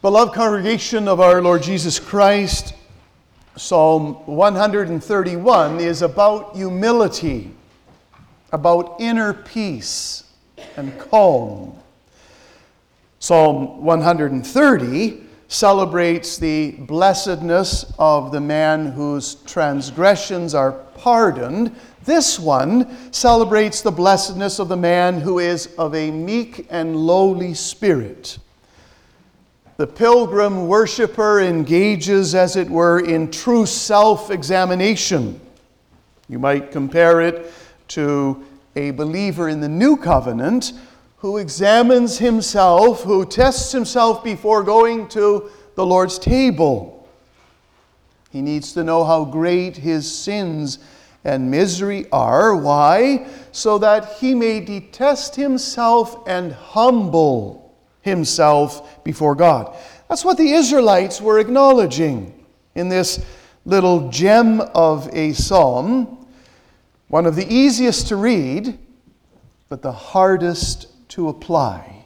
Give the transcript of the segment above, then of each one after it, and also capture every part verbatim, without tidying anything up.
Beloved congregation of our Lord Jesus Christ, Psalm one thirty-one is about humility, about inner peace and calm. Psalm one thirty celebrates the blessedness of the man whose transgressions are pardoned. This one celebrates the blessedness of the man who is of a meek and lowly spirit. The pilgrim worshiper engages, as it were, in true self-examination. You might compare it to a believer in the New Covenant who examines himself, who tests himself before going to the Lord's table. He needs to know how great his sins and misery are. Why? So that he may detest himself and humble himself before God. That's what the Israelites were acknowledging in this little gem of a psalm, one of the easiest to read, but the hardest to apply.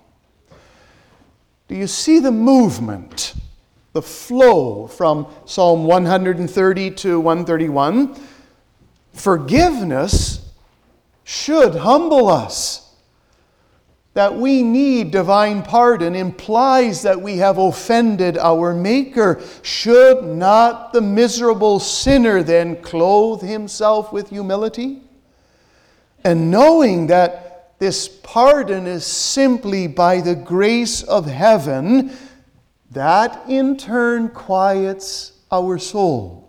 Do you see the movement, the flow from Psalm one thirty to one thirty-one? Forgiveness should humble us. That we need divine pardon implies that we have offended our Maker. Should not the miserable sinner then clothe himself with humility? And knowing that this pardon is simply by the grace of heaven, that in turn quiets our soul.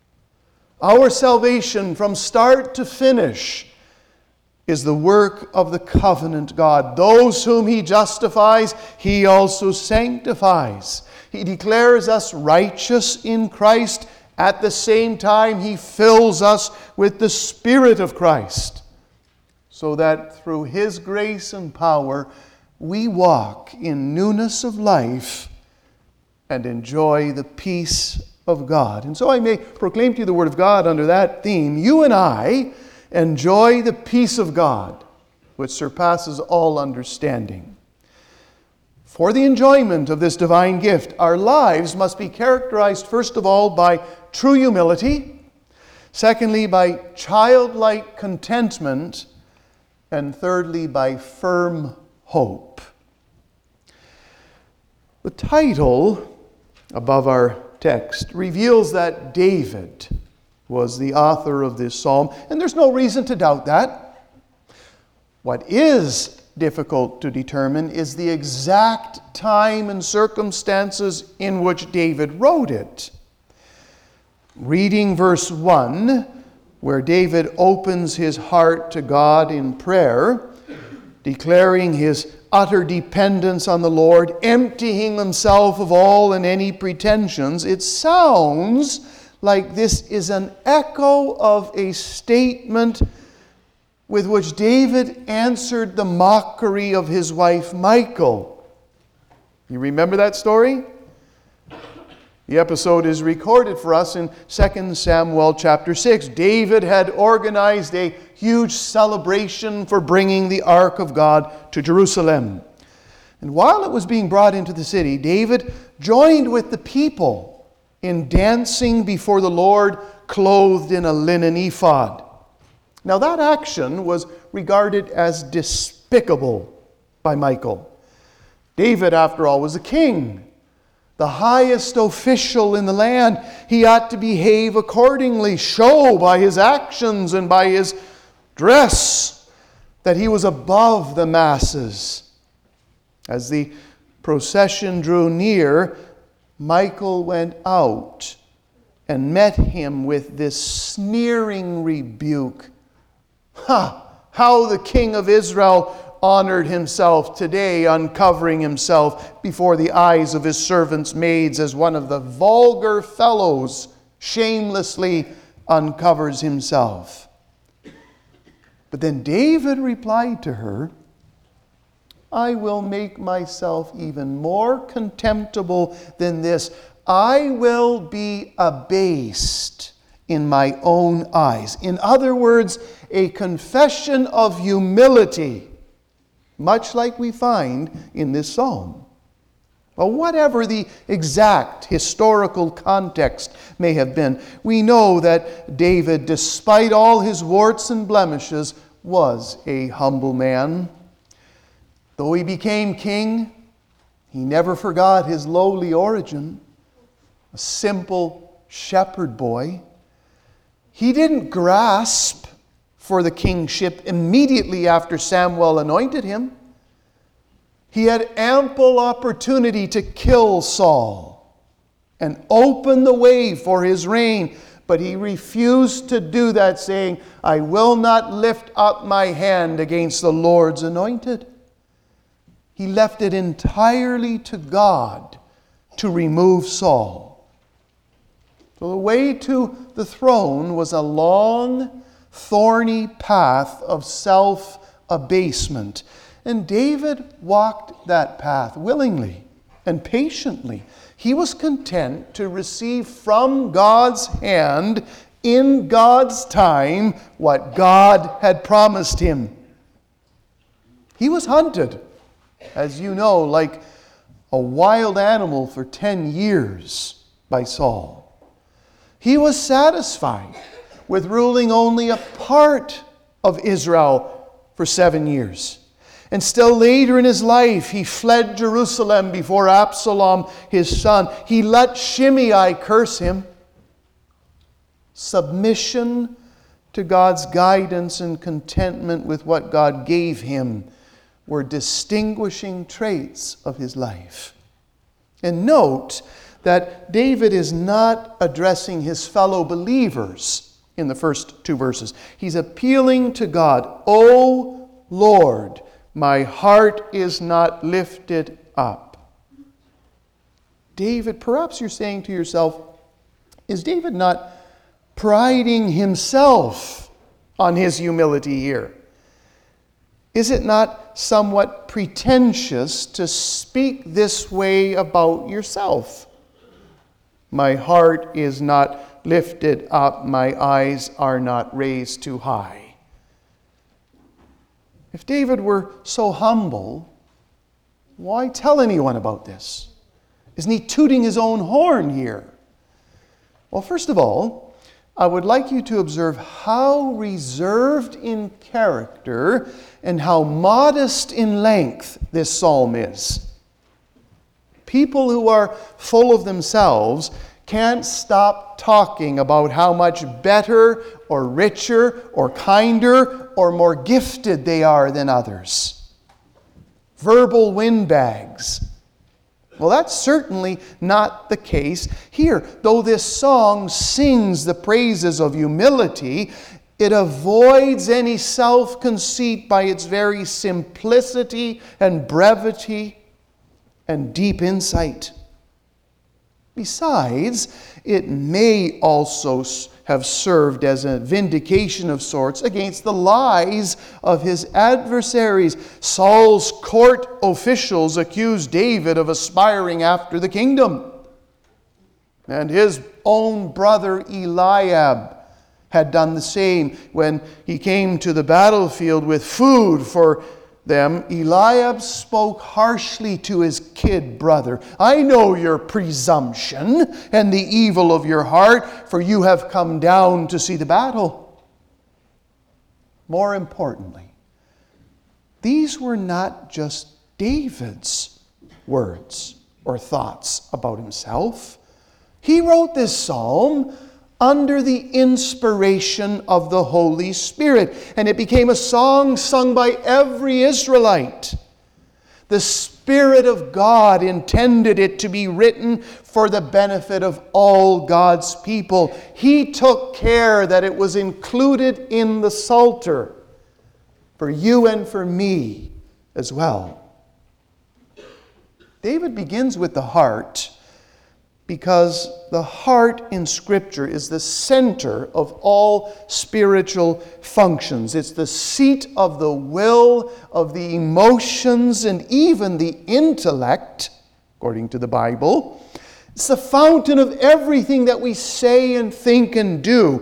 Our salvation from start to finish is the work of the covenant God. Those whom He justifies, He also sanctifies. He declares us righteous in Christ. At the same time, He fills us with the Spirit of Christ, so that through His grace and power, we walk in newness of life and enjoy the peace of God. And so I may proclaim to you the Word of God under that theme. You and I enjoy the peace of God, which surpasses all understanding. For the enjoyment of this divine gift, our lives must be characterized, first of all, by true humility, secondly, by childlike contentment, and thirdly, by firm hope. The title above our text reveals that David was the author of this psalm, and there's no reason to doubt that. What is difficult to determine is the exact time and circumstances in which David wrote it. Reading verse one, where David opens his heart to God in prayer, declaring his utter dependence on the Lord, emptying himself of all and any pretensions, it sounds like this is an echo of a statement with which David answered the mockery of his wife Michal. You remember that story? The episode is recorded for us in Second Samuel chapter six. David had organized a huge celebration for bringing the Ark of God to Jerusalem. And while it was being brought into the city, David joined with the people in dancing before the Lord, clothed in a linen ephod. Now that action was regarded as despicable by Michal. David, after all, was a king, the highest official in the land. He ought to behave accordingly, show by his actions and by his dress that he was above the masses. As the procession drew near, Michal went out and met him with this sneering rebuke. Ha! How the king of Israel honored himself today, uncovering himself before the eyes of his servants' maids, as one of the vulgar fellows shamelessly uncovers himself. But then David replied to her, I will make myself even more contemptible than this. I will be abased in my own eyes. In other words, a confession of humility, much like we find in this psalm. Well, whatever the exact historical context may have been, we know that David, despite all his warts and blemishes, was a humble man. Though he became king, he never forgot his lowly origin, a simple shepherd boy. He didn't grasp for the kingship immediately after Samuel anointed him. He had ample opportunity to kill Saul and open the way for his reign, but he refused to do that, saying, "I will not lift up my hand against the Lord's anointed." He left it entirely to God to remove Saul. So the way to the throne was a long, thorny path of self-abasement. And David walked that path willingly and patiently. He was content to receive from God's hand, in God's time, what God had promised him. He was hunted, as you know, like a wild animal for ten years by Saul. He was satisfied with ruling only a part of Israel for seven years. And still later in his life, he fled Jerusalem before Absalom, his son. He let Shimei curse him. Submission to God's guidance and contentment with what God gave him were distinguishing traits of his life. And note that David is not addressing his fellow believers in the first two verses. He's appealing to God. "O Lord, my heart is not lifted up." David, perhaps you're saying to yourself, is David not priding himself on his humility here? Is it not somewhat pretentious to speak this way about yourself? "My heart is not lifted up, my eyes are not raised too high." If David were so humble, why tell anyone about this? Isn't he tooting his own horn here? Well, first of all, I would like you to observe how reserved in character and how modest in length this psalm is. People who are full of themselves can't stop talking about how much better or richer or kinder or more gifted they are than others. Verbal windbags. Well, that's certainly not the case here. Though this song sings the praises of humility, it avoids any self-conceit by its very simplicity and brevity and deep insight. Besides, it may also have served as a vindication of sorts against the lies of his adversaries. Saul's court officials accused David of aspiring after the kingdom. And his own brother Eliab had done the same. When he came to the battlefield with food for them, Eliab spoke harshly to his kid brother. "I know your presumption and the evil of your heart, for you have come down to see the battle." More importantly, these were not just David's words or thoughts about himself. He wrote this psalm under the inspiration of the Holy Spirit, and it became a song sung by every Israelite. The Spirit of God intended it to be written for the benefit of all God's people. He took care that it was included in the Psalter for you and for me as well. David begins with the heart, because the heart in Scripture is the center of all spiritual functions. It's the seat of the will, of the emotions, and even the intellect, according to the Bible. It's the fountain of everything that we say and think and do.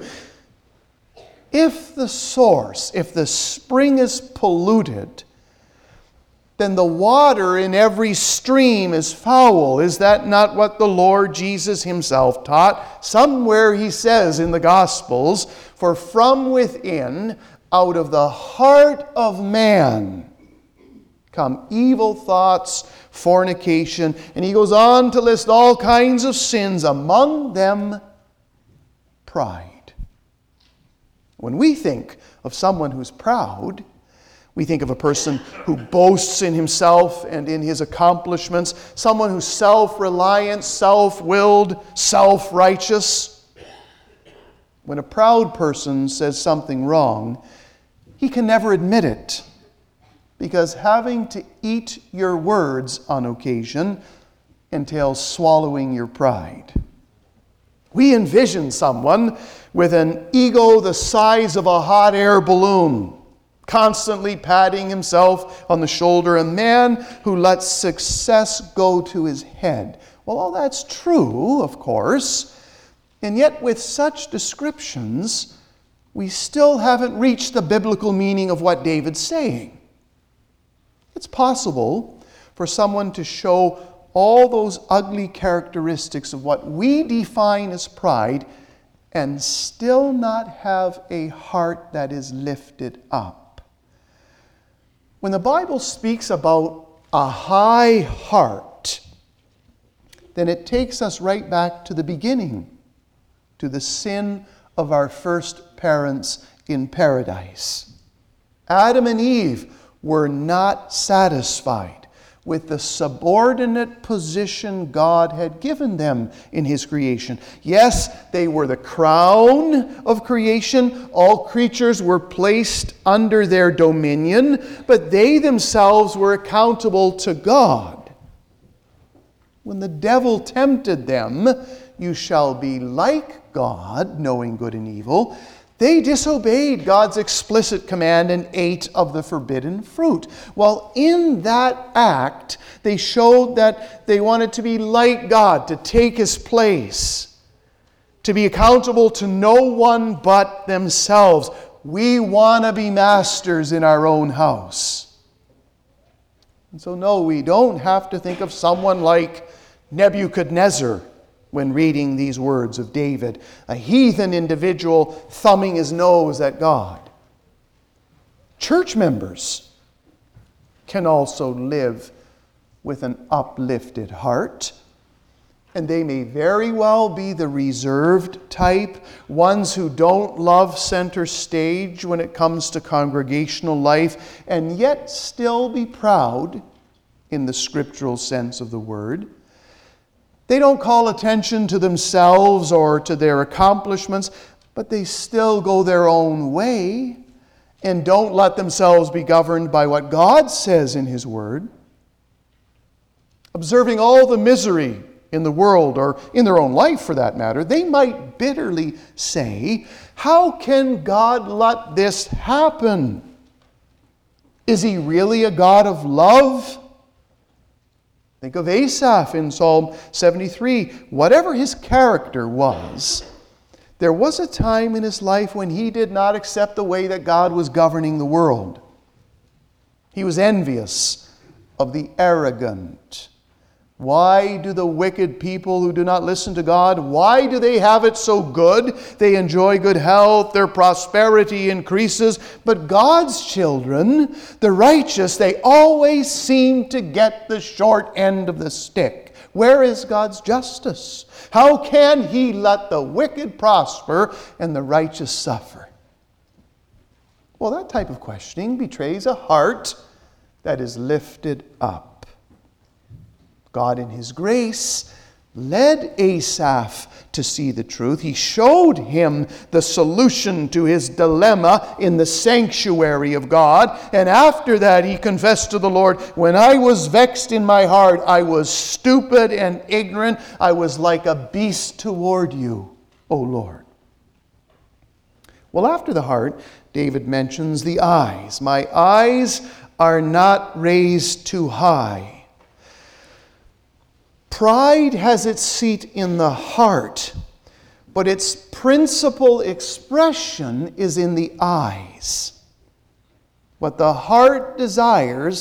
If the source, if the spring is polluted, then the water in every stream is foul. Is that not what the Lord Jesus himself taught? Somewhere he says in the Gospels, for from within, out of the heart of man, come evil thoughts, fornication, and he goes on to list all kinds of sins, among them pride. When we think of someone who's proud, we think of a person who boasts in himself and in his accomplishments, someone who's self-reliant, self-willed, self-righteous. When a proud person says something wrong, he can never admit it, because having to eat your words on occasion entails swallowing your pride. We envision someone with an ego the size of a hot air balloon, constantly patting himself on the shoulder, a man who lets success go to his head. Well, all that's true, of course, and yet with such descriptions, we still haven't reached the biblical meaning of what David's saying. It's possible for someone to show all those ugly characteristics of what we define as pride and still not have a heart that is lifted up. When the Bible speaks about a high heart, then it takes us right back to the beginning, to the sin of our first parents in paradise. Adam and Eve were not satisfied with the subordinate position God had given them in his creation. Yes, they were the crown of creation. All creatures were placed under their dominion, but they themselves were accountable to God. When the devil tempted them, "You shall be like God, knowing good and evil," they disobeyed God's explicit command and ate of the forbidden fruit. Well, in that act, they showed that they wanted to be like God, to take his place, to be accountable to no one but themselves. We want to be masters in our own house. And so, no, we don't have to think of someone like Nebuchadnezzar when reading these words of David, a heathen individual thumbing his nose at God. Church members can also live with an uplifted heart, and they may very well be the reserved type, ones who don't love center stage when it comes to congregational life, and yet still be proud in the scriptural sense of the word. They don't call attention to themselves or to their accomplishments, but they still go their own way and don't let themselves be governed by what God says in his word. Observing all the misery in the world, or in their own life for that matter, they might bitterly say, "How can God let this happen? Is he really a God of love?" Think of Asaph in Psalm seventy-three. Whatever his character was, there was a time in his life when he did not accept the way that God was governing the world. He was envious of the arrogant. Why do the wicked people who do not listen to God, why do they have it so good? They enjoy good health, their prosperity increases. But God's children, the righteous, they always seem to get the short end of the stick. Where is God's justice? How can he let the wicked prosper and the righteous suffer? Well, that type of questioning betrays a heart that is lifted up. God in his grace led Asaph to see the truth. He showed him the solution to his dilemma in the sanctuary of God. And after that he confessed to the Lord, "When I was vexed in my heart, I was stupid and ignorant. I was like a beast toward you, O Lord." Well, after the heart, David mentions the eyes. "My eyes are not raised too high." Pride has its seat in the heart, but its principal expression is in the eyes. What the heart desires,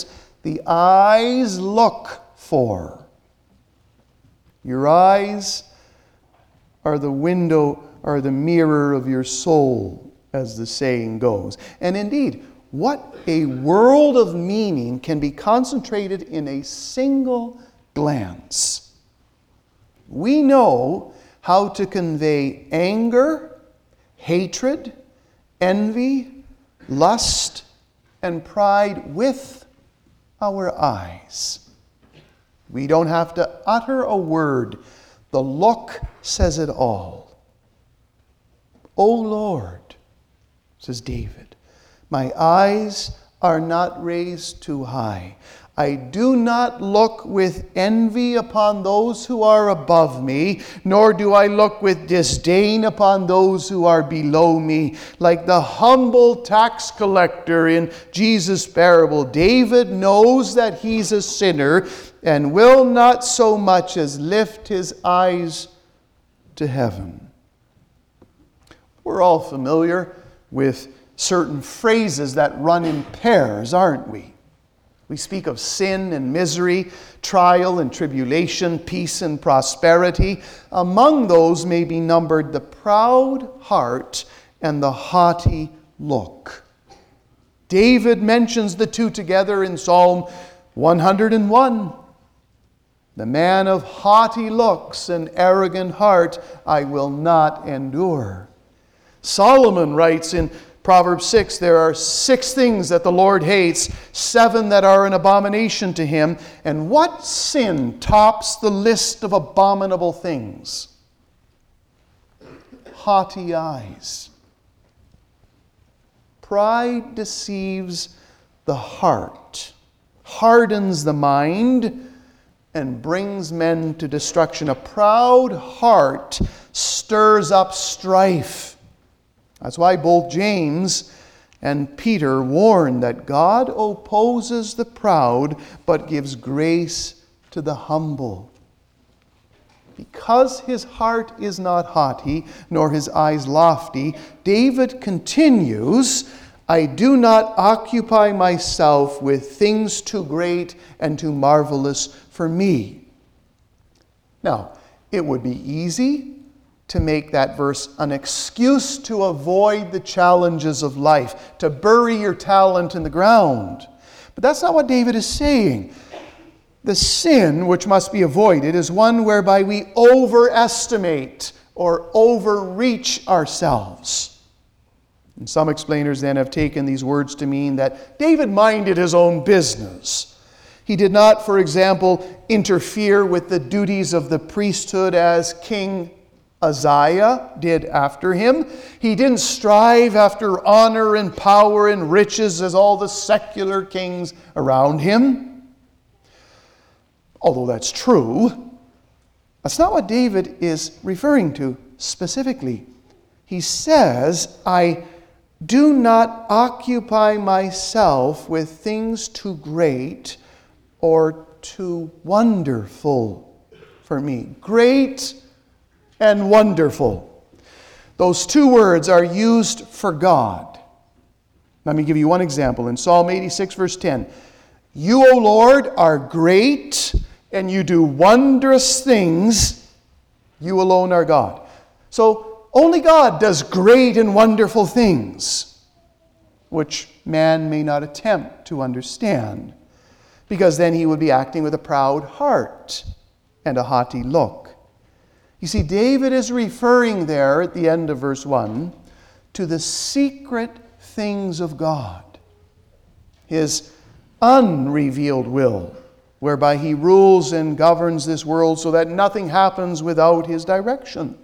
the eyes look for. Your eyes are the window, are the mirror of your soul, as the saying goes. And indeed, what a world of meaning can be concentrated in a single glance. We know how to convey anger, hatred, envy, lust, and pride with our eyes. We don't have to utter a word. The look says it all. O Lord, says David, my eyes are not raised too high. I do not look with envy upon those who are above me, nor do I look with disdain upon those who are below me. Like the humble tax collector in Jesus' parable, David knows that he's a sinner and will not so much as lift his eyes to heaven. We're all familiar with certain phrases that run in pairs, aren't we? We speak of sin and misery, trial and tribulation, peace and prosperity. Among those may be numbered the proud heart and the haughty look. David mentions the two together in Psalm one hundred and one. The man of haughty looks and arrogant heart I will not endure. Solomon writes in Proverbs six, there are six things that the Lord hates, seven that are an abomination to him. And what sin tops the list of abominable things? Haughty eyes. Pride deceives the heart, hardens the mind, and brings men to destruction. A proud heart stirs up strife. That's why both James and Peter warn that God opposes the proud, but gives grace to the humble. Because his heart is not haughty, nor his eyes lofty, David continues, I do not occupy myself with things too great and too marvelous for me. Now, it would be easy to make that verse an excuse to avoid the challenges of life, to bury your talent in the ground. But that's not what David is saying. The sin which must be avoided is one whereby we overestimate or overreach ourselves. And some explainers then have taken these words to mean that David minded his own business. He did not, for example, interfere with the duties of the priesthood as King Uzziah did after him. He didn't strive after honor and power and riches as all the secular kings around him. Although that's true, that's not what David is referring to specifically. He says, I do not occupy myself with things too great or too wonderful for me. Great and wonderful. Those two words are used for God. Let me give you one example. In Psalm eighty-six, verse ten, you, O Lord, are great, and you do wondrous things. You alone are God. So only God does great and wonderful things, which man may not attempt to understand, because then he would be acting with a proud heart and a haughty look. You see, David is referring there at the end of verse one to the secret things of God, his unrevealed will, whereby he rules and governs this world so that nothing happens without his direction.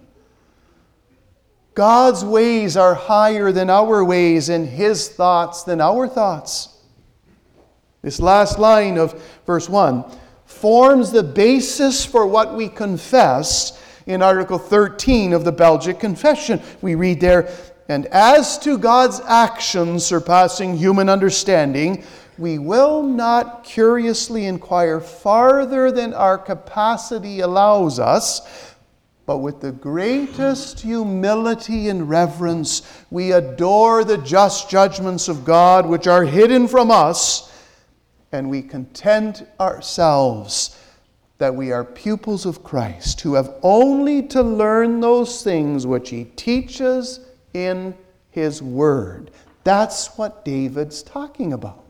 God's ways are higher than our ways, and his thoughts than our thoughts. This last line of verse one forms the basis for what we confess in Article thirteen of the Belgic Confession. We read there, and as to God's actions surpassing human understanding, we will not curiously inquire farther than our capacity allows us, but with the greatest humility and reverence, we adore the just judgments of God which are hidden from us and we content ourselves that we are pupils of Christ, who have only to learn those things which he teaches in his word. That's what David's talking about.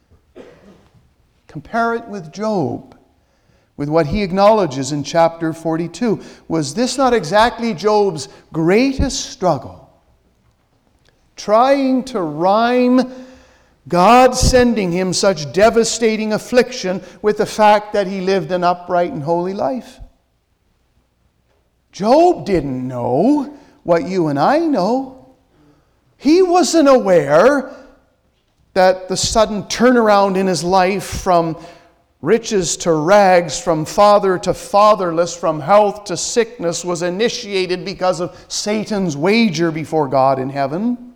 Compare it with Job, with what he acknowledges in chapter forty-two. Was this not exactly Job's greatest struggle? Trying to rhyme God sending him such devastating affliction with the fact that he lived an upright and holy life. Job didn't know what you and I know. He wasn't aware that the sudden turnaround in his life from riches to rags, from father to fatherless, from health to sickness was initiated because of Satan's wager before God in heaven.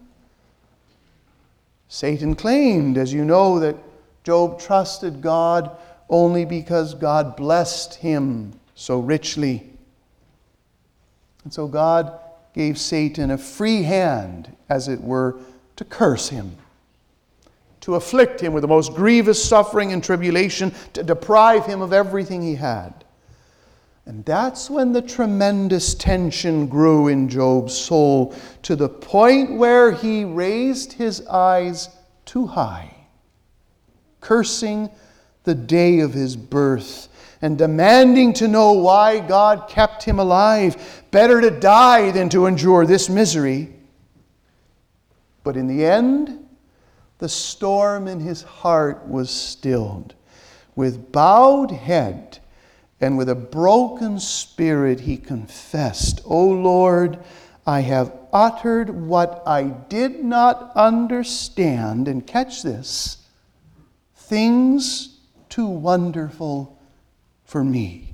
Satan claimed, as you know, that Job trusted God only because God blessed him so richly. And so God gave Satan a free hand, as it were, to curse him, to afflict him with the most grievous suffering and tribulation, to deprive him of everything he had. And that's when the tremendous tension grew in Job's soul, to the point where he raised his eyes too high, cursing the day of his birth and demanding to know why God kept him alive. Better to die than to endure this misery. But in the end, the storm in his heart was stilled. With bowed head and with a broken spirit, he confessed, "O Lord, I have uttered what I did not understand," and catch this, "things too wonderful for me."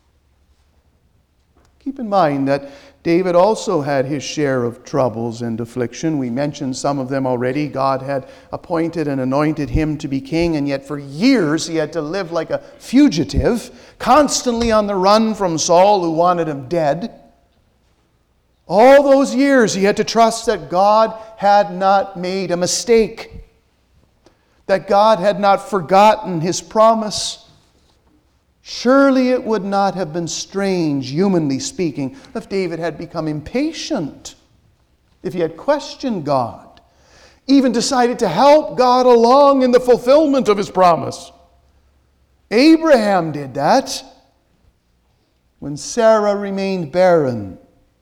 Keep in mind that David also had his share of troubles and affliction. We mentioned some of them already. God had appointed and anointed him to be king, and yet for years he had to live like a fugitive, constantly on the run from Saul, who wanted him dead. All those years he had to trust that God had not made a mistake, that God had not forgotten his promise. Surely it would not have been strange, humanly speaking, if David had become impatient, if he had questioned God, even decided to help God along in the fulfillment of his promise. Abraham did that when Sarah remained barren.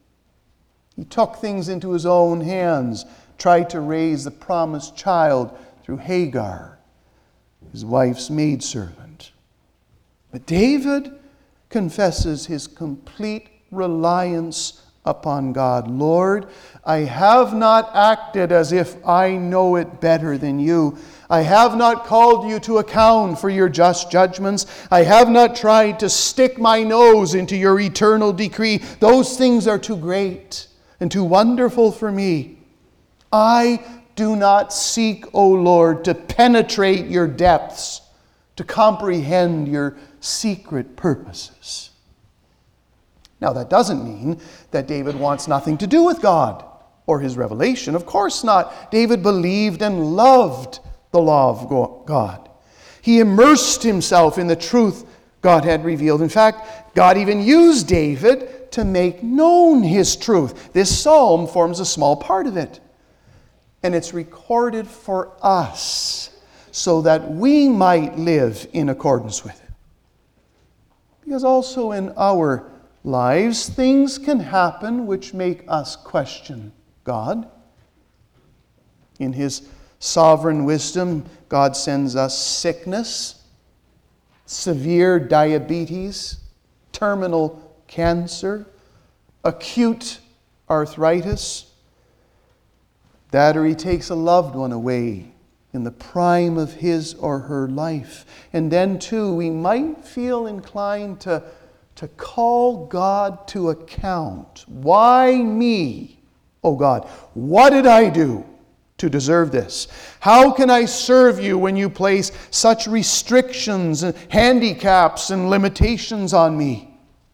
He took things into his own hands, tried to raise the promised child through Hagar, his wife's maidservant. But David confesses his complete reliance upon God. "Lord, I have not acted as if I know it better than you. I have not called you to account for your just judgments. I have not tried to stick my nose into your eternal decree. Those things are too great and too wonderful for me. I do not seek, O Lord, to penetrate your depths, to comprehend your secret purposes." Now, that doesn't mean that David wants nothing to do with God or his revelation. Of course not. David believed and loved the law of God. He immersed himself in the truth God had revealed. In fact, God even used David to make known his truth. This psalm forms a small part of it. And it's recorded for us so that we might live in accordance with it. Because also in our lives, things can happen which make us question God. In his sovereign wisdom, God sends us sickness, severe diabetes, terminal cancer, acute arthritis. That or he takes a loved one away in the prime of his or her life. And then too, we might feel inclined to, to call God to account. Why me? Oh God, what did I do to deserve this? How can I serve you when you place such restrictions and handicaps and limitations on me?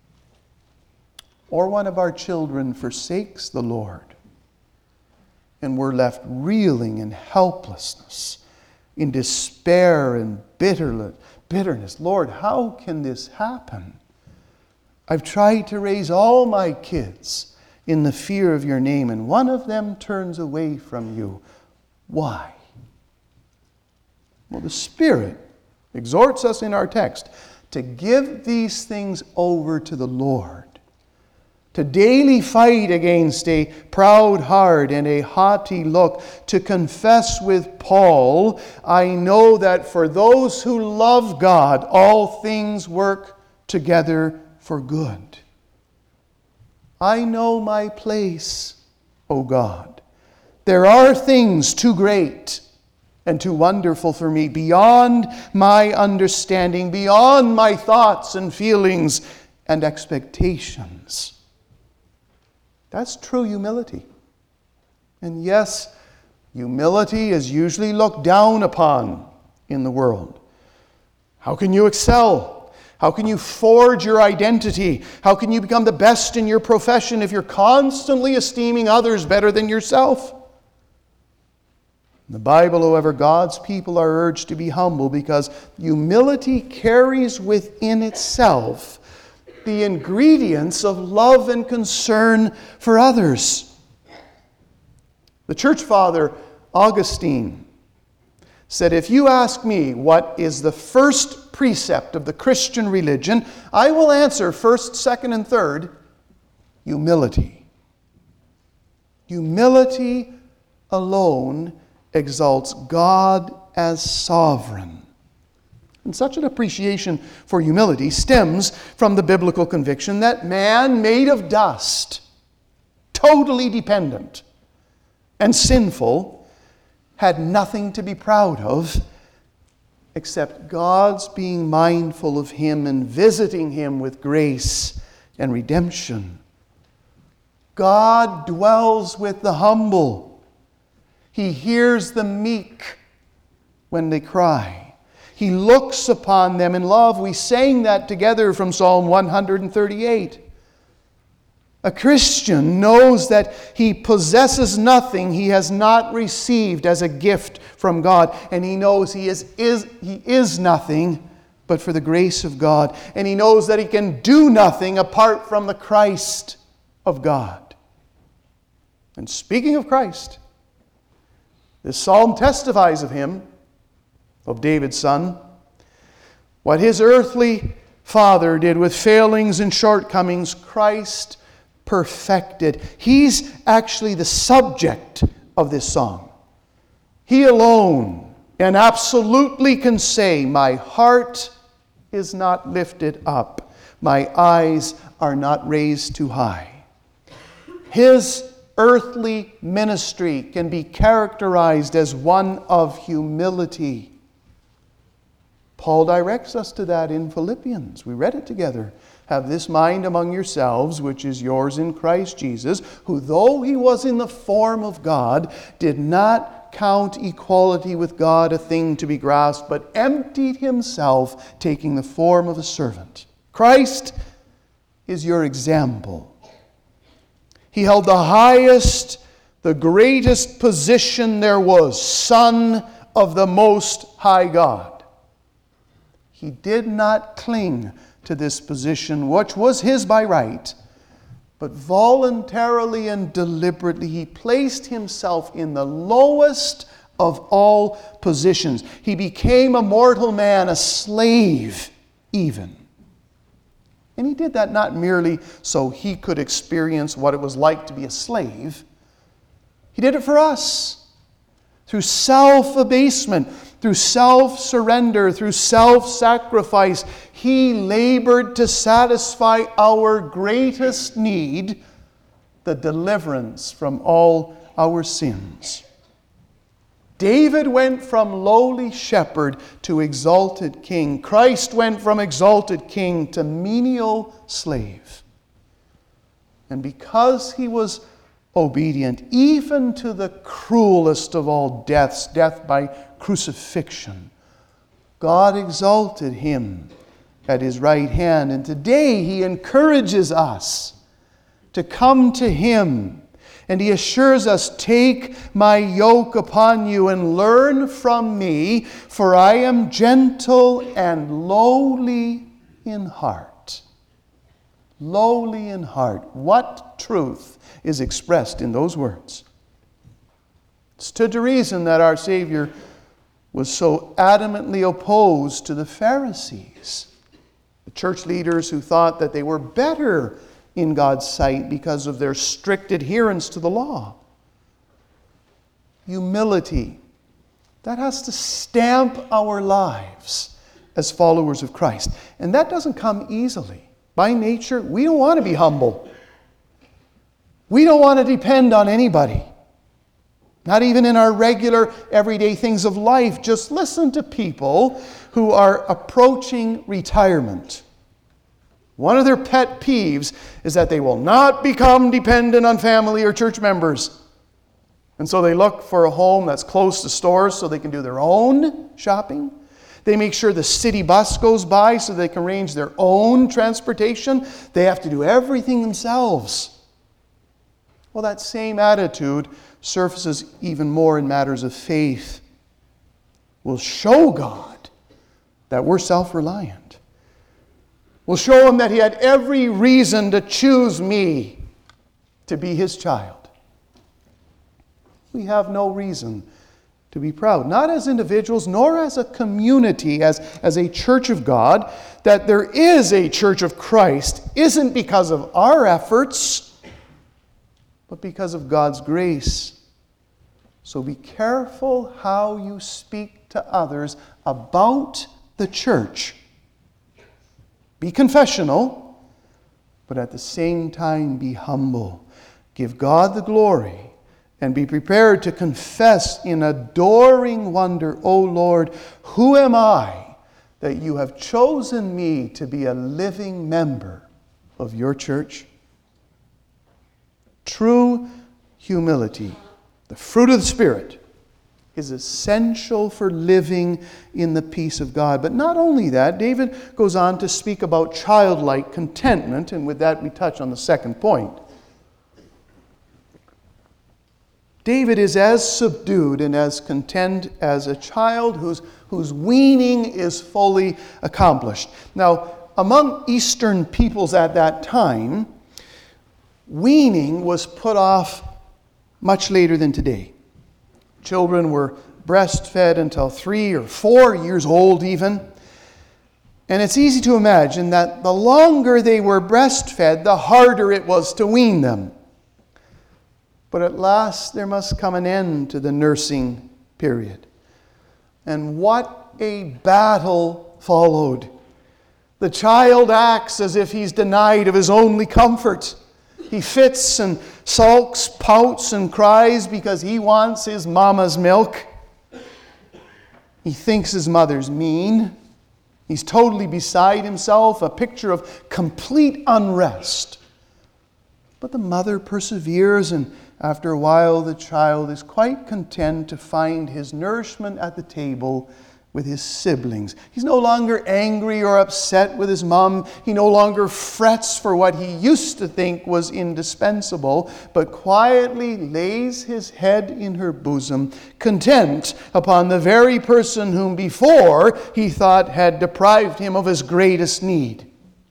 Or one of our children forsakes the Lord, and we're left reeling in helplessness in despair and bitterness. Lord, how can this happen? I've tried to raise all my kids in the fear of your name, and one of them turns away from you. Why? Well, the Spirit exhorts us in our text to give these things over to the Lord, to daily fight against a proud heart and a haughty look, to confess with Paul, I know that for those who love God, all things work together for good. I know my place, O God. There are things too great and too wonderful for me, beyond my understanding, beyond my thoughts and feelings and expectations. That's true humility. And yes, humility is usually looked down upon in the world. How can you excel? How can you forge your identity? How can you become the best in your profession if you're constantly esteeming others better than yourself? In the Bible, however, God's people are urged to be humble because humility carries within itself the ingredients of love and concern for others. The church father Augustine said, if you ask me what is the first precept of the Christian religion, I will answer first, second, and third, humility. Humility alone exalts God as sovereign. And such an appreciation for humility stems from the biblical conviction that man made of dust, totally dependent and sinful, had nothing to be proud of except God's being mindful of him and visiting him with grace and redemption. God dwells with the humble. He hears the meek when they cry. He looks upon them in love. We sang that together from Psalm one thirty-eight. A Christian knows that he possesses nothing he has not received as a gift from God. And he knows he is, is, he is nothing but for the grace of God. And he knows that he can do nothing apart from the Christ of God. And speaking of Christ, this psalm testifies of him, of David's son. What his earthly father did with failings and shortcomings, Christ perfected. He's actually the subject of this song. He alone and absolutely can say, my heart is not lifted up. My eyes are not raised too high. His earthly ministry can be characterized as one of humility. Paul directs us to that in Philippians. We read it together. Have this mind among yourselves, which is yours in Christ Jesus, who though he was in the form of God, did not count equality with God a thing to be grasped, but emptied himself, taking the form of a servant. Christ is your example. He held the highest, the greatest position there was, Son of the Most High God. He did not cling to this position, which was his by right, but voluntarily and deliberately he placed himself in the lowest of all positions. He became a mortal man, a slave even. And he did that not merely so he could experience what it was like to be a slave. He did it for us. Through self-abasement, through self-surrender, through self-sacrifice, he labored to satisfy our greatest need, the deliverance from all our sins. David went from lowly shepherd to exalted king. Christ went from exalted king to menial slave. And because he was obedient, even to the cruelest of all deaths, death by crucifixion, God exalted him at his right hand. And today he encourages us to come to him And he assures us, "Take my yoke upon you and learn from me, for I am gentle and lowly in heart." Lowly in heart. What truth is expressed in those words? It stood to reason that our Savior was so adamantly opposed to the Pharisees, the church leaders who thought that they were better in God's sight because of their strict adherence to the law. Humility. That has to stamp our lives as followers of Christ. And that doesn't come easily. By nature, we don't want to be humble. We don't want to depend on anybody. Not even in our regular, everyday things of life. Just listen to people who are approaching retirement. One of their pet peeves is that they will not become dependent on family or church members. And so they look for a home that's close to stores so they can do their own shopping. They make sure the city bus goes by so they can arrange their own transportation. They have to do everything themselves. Well, that same attitude surfaces even more in matters of faith. We'll show God that we're self-reliant. We'll show him that he had every reason to choose me to be his child. We have no reason to be proud, not as individuals, nor as a community, as, as a church of God. That there is a church of Christ isn't because of our efforts, but because of God's grace. So be careful how you speak to others about the church. Be confessional, but at the same time be humble. Give God the glory and be prepared to confess in adoring wonder, "O Lord, who am I that you have chosen me to be a living member of your church?" True humility, the fruit of the Spirit, is essential for living in the peace of God. But not only that, David goes on to speak about childlike contentment, and with that we touch on the second point. David is as subdued and as content as a child whose, whose weaning is fully accomplished. Now, among Eastern peoples at that time, weaning was put off much later than today. Children were breastfed until three or four years old even. And it's easy to imagine that the longer they were breastfed, the harder it was to wean them. But at last there must come an end to the nursing period. And what a battle followed. The child acts as if he's denied of his only comfort. He fits and sulks, pouts, and cries because he wants his mama's milk. He thinks his mother's mean. He's totally beside himself, a picture of complete unrest. But the mother perseveres, and after a while the child is quite content to find his nourishment at the table with his siblings. He's no longer angry or upset with his mom. He no longer frets for what he used to think was indispensable, but quietly lays his head in her bosom, content upon the very person whom before he thought had deprived him of his greatest need.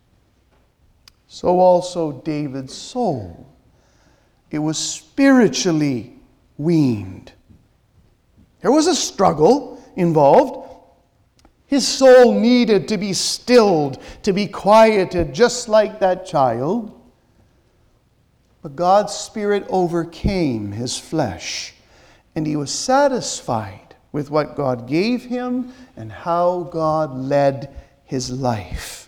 So also David's soul. It was spiritually weaned. There was a struggle involved. His soul needed to be stilled, to be quieted, just like that child. But God's Spirit overcame his flesh, and he was satisfied with what God gave him and how God led his life.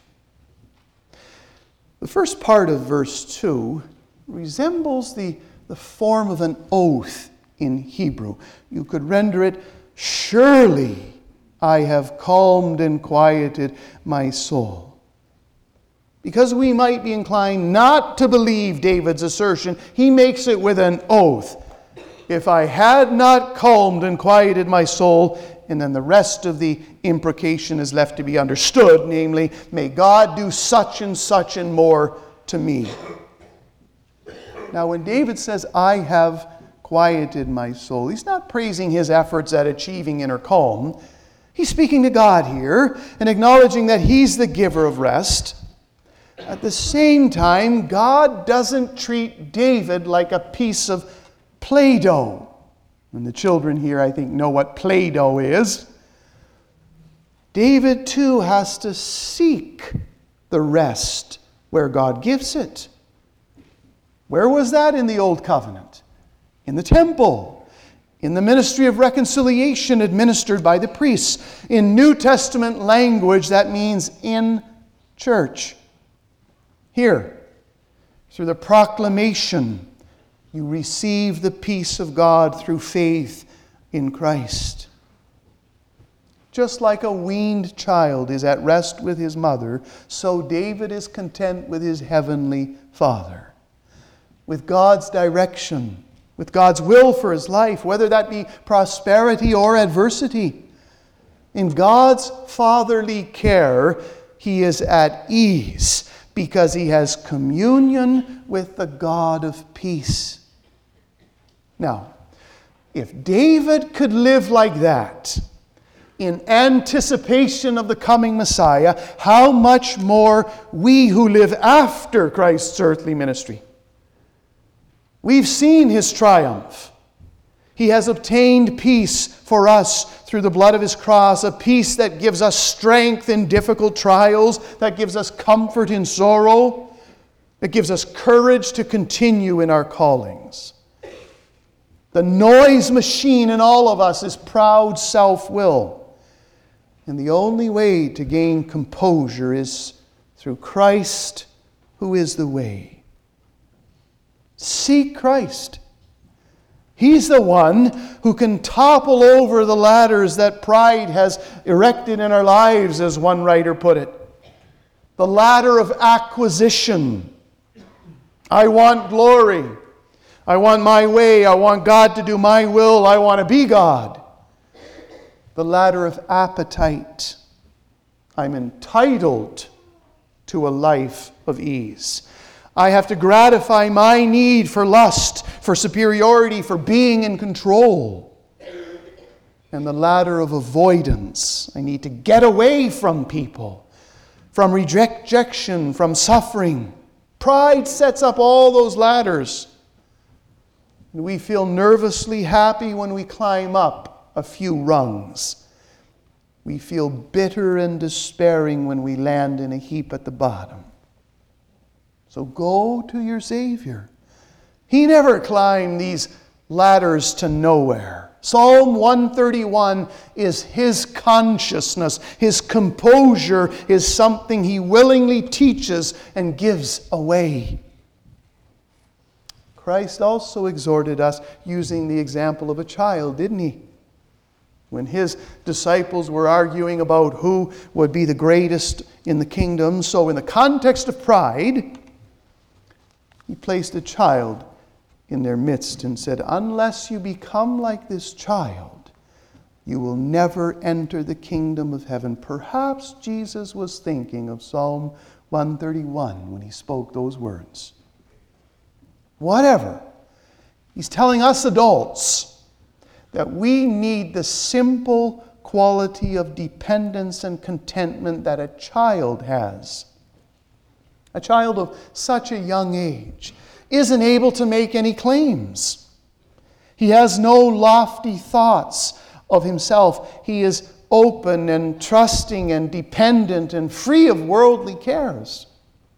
The first part of verse two resembles the, the form of an oath in Hebrew. You could render it, "Surely I have calmed and quieted my soul." Because we might be inclined not to believe David's assertion, he makes it with an oath. "If I had not calmed and quieted my soul," and then the rest of the imprecation is left to be understood, namely, "may God do such and such and more to me." Now, when David says, I have quieted my soul, he's not praising his efforts at achieving inner calm. He's speaking to God here and acknowledging that he's the giver of rest. At the same time, God doesn't treat David like a piece of Play-Doh. And the children here, I think, know what Play-Doh is. David, too, has to seek the rest where God gives it. Where was that in the Old Covenant? In the temple. In the ministry of reconciliation administered by the priests. In New Testament language, that means in church. Here, through the proclamation, you receive the peace of God through faith in Christ. Just like a weaned child is at rest with his mother, so David is content with his heavenly Father. With God's direction, with God's will for his life, whether that be prosperity or adversity. In God's fatherly care, he is at ease because he has communion with the God of peace. Now, if David could live like that, in anticipation of the coming Messiah, how much more we who live after Christ's earthly ministry. We've seen his triumph. He has obtained peace for us through the blood of his cross, a peace that gives us strength in difficult trials, that gives us comfort in sorrow, that gives us courage to continue in our callings. The noise machine in all of us is proud self-will. And the only way to gain composure is through Christ, who is the way. Seek Christ. He's the one who can topple over the ladders that pride has erected in our lives, as one writer put it. The ladder of acquisition. I want glory. I want my way. I want God to do my will. I want to be God. The ladder of appetite. I'm entitled to a life of ease. I have to gratify my need for lust, for superiority, for being in control. And the ladder of avoidance. I need to get away from people, from rejection, from suffering. Pride sets up all those ladders. And we feel nervously happy when we climb up a few rungs. We feel bitter and despairing when we land in a heap at the bottom. So go to your Savior. He never climbed these ladders to nowhere. Psalm one thirty-one is his consciousness. His composure is something he willingly teaches and gives away. Christ also exhorted us using the example of a child, didn't he? When his disciples were arguing about who would be the greatest in the kingdom, so in the context of pride, he placed a child in their midst and said, unless you become like this child, you will never enter the kingdom of heaven. Perhaps Jesus was thinking of Psalm one thirty-one when he spoke those words. Whatever. He's telling us adults that we need the simple quality of dependence and contentment that a child has. A child of such a young age isn't able to make any claims. He has no lofty thoughts of himself. He is open and trusting and dependent and free of worldly cares.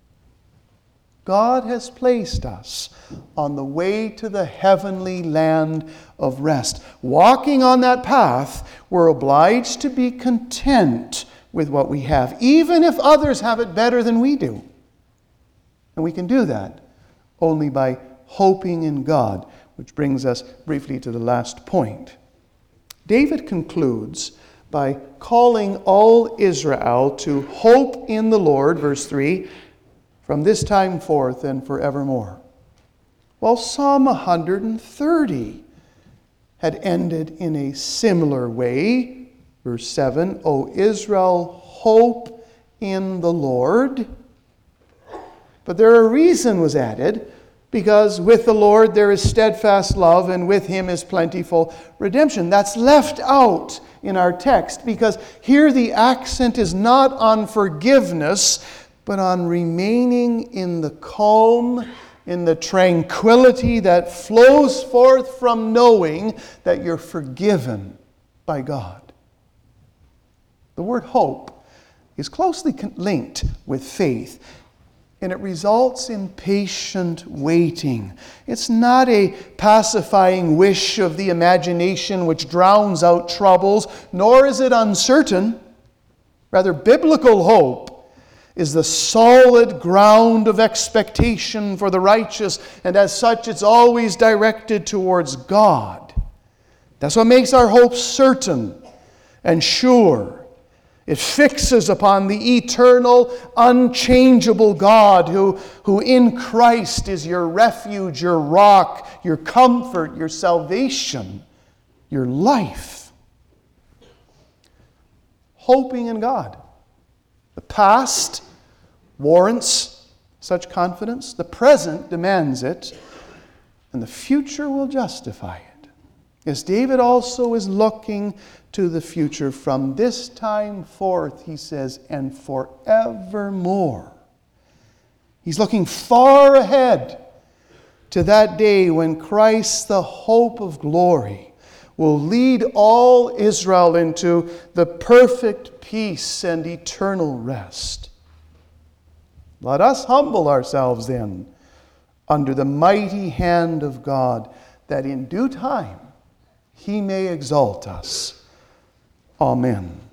God has placed us on the way to the heavenly land of rest. Walking on that path, we're obliged to be content with what we have, even if others have it better than we do. And we can do that only by hoping in God, which brings us briefly to the last point. David concludes by calling all Israel to hope in the Lord, verse three, from this time forth and forevermore. Well, Psalm one hundred thirty had ended in a similar way. Verse seven, O Israel, hope in the Lord. But there a reason was added. Because with the Lord there is steadfast love, and with him is plentiful redemption. That's left out in our text, because here the accent is not on forgiveness, but on remaining in the calm, in the tranquility that flows forth from knowing that you're forgiven by God. The word hope is closely linked with faith, and it results in patient waiting. It's not a pacifying wish of the imagination which drowns out troubles, nor is it uncertain. Rather, biblical hope is the solid ground of expectation for the righteous, and as such it's always directed towards God. That's what makes our hope certain and sure. It fixes upon the eternal, unchangeable God who, who in Christ is your refuge, your rock, your comfort, your salvation, your life. Hoping in God. The past warrants such confidence. The present demands it. And the future will justify it. Yes, David also is looking to the future. From this time forth, he says, and forevermore. He's looking far ahead to that day when Christ, the hope of glory, will lead all Israel into the perfect peace and eternal rest. Let us humble ourselves then under the mighty hand of God, that in due time he may exalt us. Amen.